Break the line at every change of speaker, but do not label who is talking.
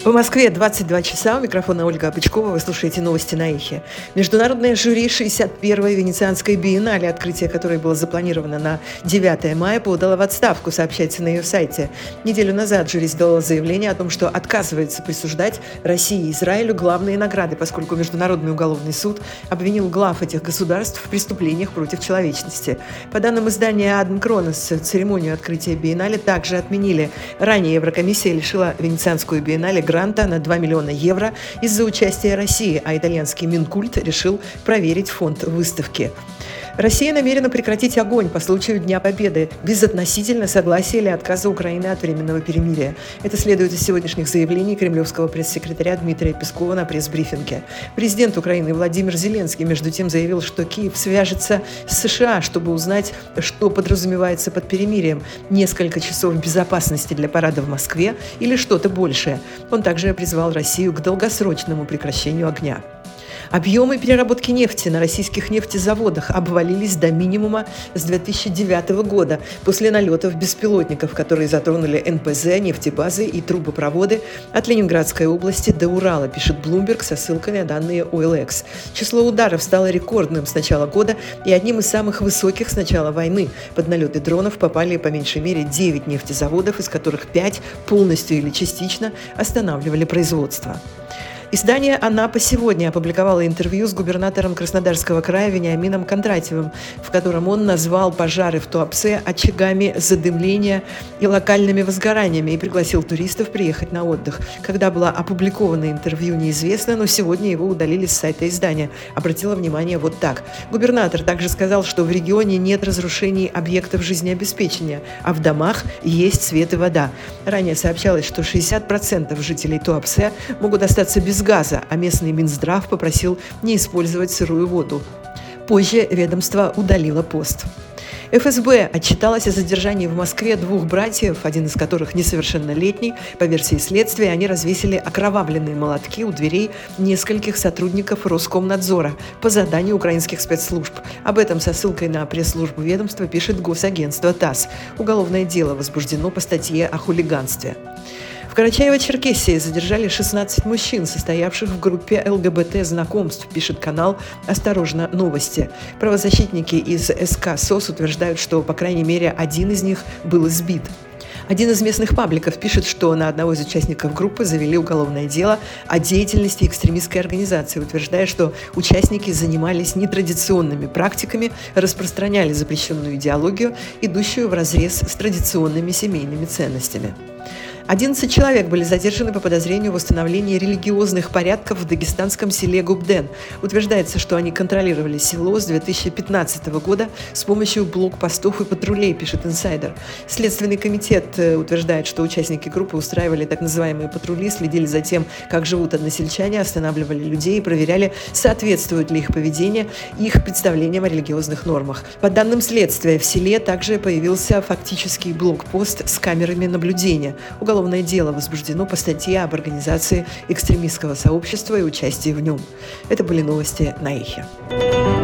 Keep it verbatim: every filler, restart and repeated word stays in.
В Москве двадцать два часа. У микрофона Ольга Обычкова. Вы слушаете новости на Эхе. Международное жюри шестьдесят первой Венецианской биеннале, открытие которой было запланировано на девятое мая, подало в отставку, сообщается на ее сайте. Неделю назад жюри сделало заявление о том, что отказывается присуждать России и Израилю главные награды, поскольку Международный уголовный суд обвинил глав этих государств в преступлениях против человечности. По данным издания Аден Кронос, церемонию открытия биеннале также отменили. Ранее Еврокомиссия лишила Венецианскую биеннале гранта на два миллиона евро из-за участия России, а итальянский Минкульт решил проверить фонд выставки. Россия намерена прекратить огонь по случаю Дня Победы безотносительно согласия или отказа Украины от временного перемирия. Это следует из сегодняшних заявлений кремлевского пресс-секретаря Дмитрия Пескова на пресс-брифинге. Президент Украины Владимир Зеленский, между тем, заявил, что Киев свяжется с США, чтобы узнать, что подразумевается под перемирием. Несколько часов безопасности для парада в Москве или что-то большее. Он также призвал Россию к долгосрочному прекращению огня. Объемы переработки нефти на российских нефтезаводах обвалились до минимума с две тысячи девятого года после налетов беспилотников, которые затронули эн пэ зэ, нефтебазы и трубопроводы от Ленинградской области до Урала, пишет Bloomberg со ссылкой на данные о эл экс. Число ударов стало рекордным с начала года и одним из самых высоких с начала войны. Под налеты дронов попали по меньшей мере девять нефтезаводов, из которых пять полностью или частично останавливали производство. Издание «Анапа сегодня» опубликовало интервью с губернатором Краснодарского края Вениамином Кондратьевым, в котором он назвал пожары в Туапсе очагами задымления и локальными возгораниями и пригласил туристов приехать на отдых. Когда было опубликовано интервью, неизвестно, но сегодня его удалили с сайта издания. Обратила внимание вот так. Губернатор также сказал, что в регионе нет разрушений объектов жизнеобеспечения, а в домах есть свет и вода. Ранее сообщалось, что шестьдесят процентов жителей Туапсе могут остаться без газа, а местный Минздрав попросил не использовать сырую воду. Позже ведомство удалило пост. эф эс бэ отчиталась о задержании в Москве двух братьев, один из которых несовершеннолетний. По версии следствия, они развесили окровавленные молотки у дверей нескольких сотрудников Роскомнадзора по заданию украинских спецслужб. Об этом со ссылкой на пресс-службу ведомства пишет госагентство ТАСС. Уголовное дело возбуждено по статье о хулиганстве. В Карачаево-Черкесии задержали шестнадцать мужчин, состоявших в группе эл гэ бэ тэ знакомств, пишет канал «Осторожно, новости». Правозащитники из эс ка СОС утверждают, что, по крайней мере, один из них был избит. Один из местных пабликов пишет, что на одного из участников группы завели уголовное дело о деятельности экстремистской организации, утверждая, что участники занимались нетрадиционными практиками, распространяли запрещенную идеологию, идущую вразрез с традиционными семейными ценностями. одиннадцать человек были задержаны по подозрению в установлении религиозных порядков в дагестанском селе Губден. Утверждается, что они контролировали село с две тысячи пятнадцатого года с помощью блокпостов и патрулей, пишет инсайдер. Следственный комитет утверждает, что участники группы устраивали так называемые патрули, следили за тем, как живут односельчане, останавливали людей и проверяли, соответствует ли их поведение их представлениям о религиозных нормах. По данным следствия, в селе также появился фактический блокпост с камерами наблюдения. Уголовное дело возбуждено по статье об организации экстремистского сообщества и участии в нем. Это были новости на Эхе.